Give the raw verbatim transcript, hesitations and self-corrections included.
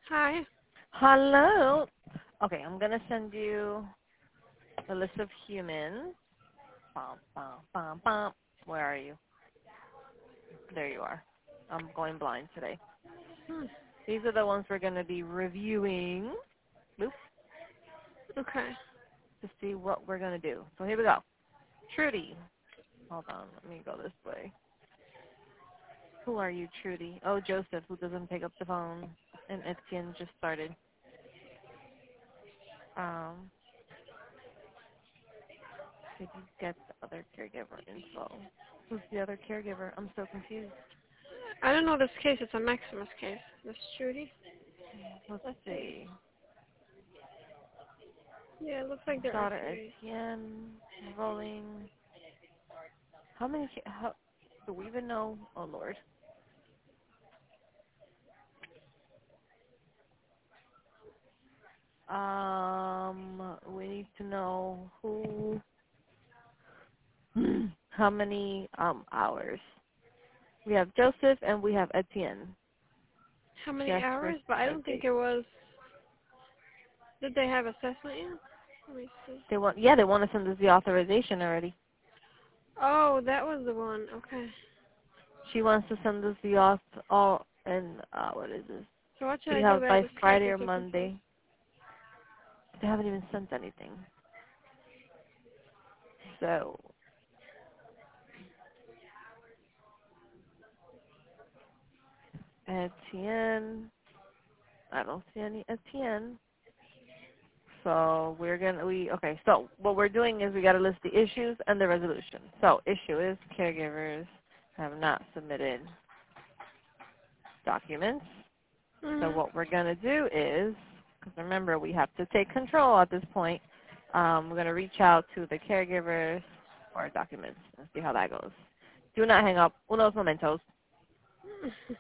Hi. Hello. Okay, I'm gonna send you a list of humans. Bum, bum, bum, bum. Where are you? There you are. I'm going blind today. Hmm. These are the ones we're gonna be reviewing. Boop, Okay. to see what we're gonna do. So here we go. Trudy. Hold on, let me go this way. Who are you, Trudy? Oh, Joseph, who doesn't pick up the phone. And Etienne just started. Um, did you get the other caregiver info? Who's the other caregiver? I'm so confused. I don't know this case. It's a Maximus case. This Judy. Let's Let's see. see. Yeah, it looks like there are Daughter three. Etienne, rolling. How many? ca- How, do we even know? Oh Lord. Um, we need to know who, how many um hours. We have Joseph and we have Etienne. How many Just for hours? But I start don't think date. it was. Did they have assessment yet? Let me see. They want, yeah, they want to send us the authorization already. Oh, that was the one. Okay. She wants to send us the auth all and uh what is this? So what should We I do? have I by just can't Friday be or so confused. Monday. They haven't even sent anything. So Etienne. I don't see any Etienne. So we're gonna we okay. So what we're doing is we got to list the issues and the resolution. So issue is caregivers have not submitted documents. So Mhm. what we're gonna do is, because remember we have to take control at this point. Um, we're gonna reach out to the caregivers for documents and see how that goes. Do not hang up. Unos momentos.